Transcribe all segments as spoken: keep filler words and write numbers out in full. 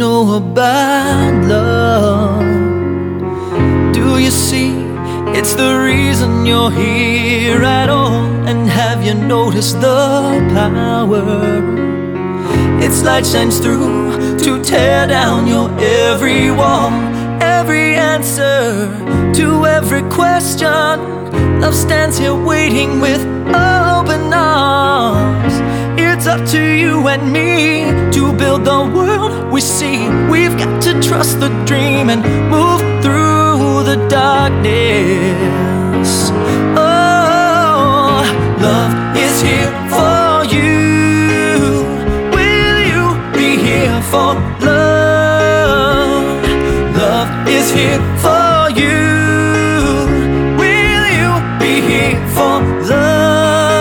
know about love? Do you see it's the reason you're here at all? And have you noticed the power its light shines through to tear down your every wall? Every answer to every question, love stands here waiting with open arms. It's up to you and me to build the world we see. We've got to trust the dream and move through the darkness. Oh, love is here for you. Will you be here for love? Love is here for you. Will you be here for love?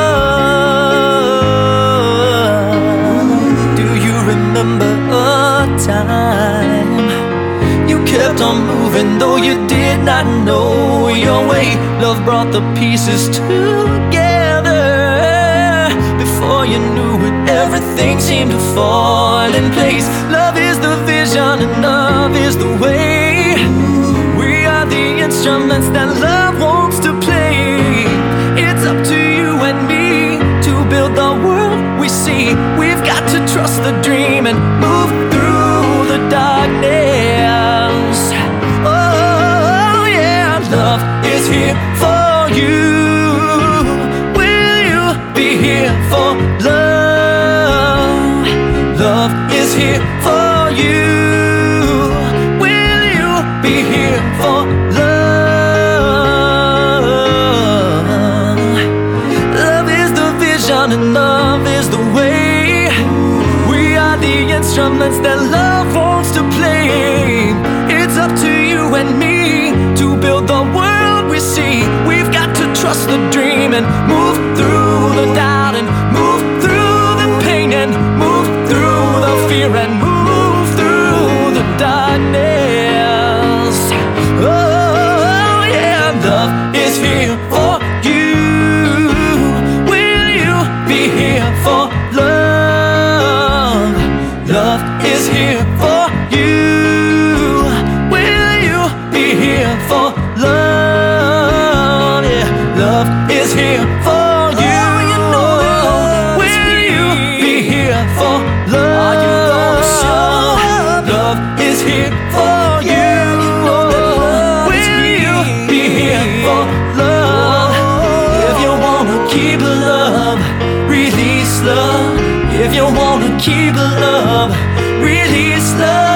Remember a time you kept on moving, though you did not know your way. Love brought the pieces together. Before you knew it, everything seemed to fall in place. Love is the vision and love is the way. We are the instruments that love wants to play. It's up to you and me to build the world we see. We've got to trust the dream and move through the darkness. Oh yeah, love is here for you. Will you be here for love? Love is here for you. Will you be here for love? Love is the vision and love is the way. The instruments that love wants to play. It's up to you and me to build the world we see. We've got to trust the dream and move through the doubt and move through the pain and move through the fear and move through the darkness. Oh yeah, love is here for you. Will you be here for love? Love is here for you. Will you be here for love? Yeah, love is here for you. You know that will you be here for love? Are you gonna show? Love is here for you. Will you be here for love? If you wanna keep love, release love. If you wanna keep love, release love.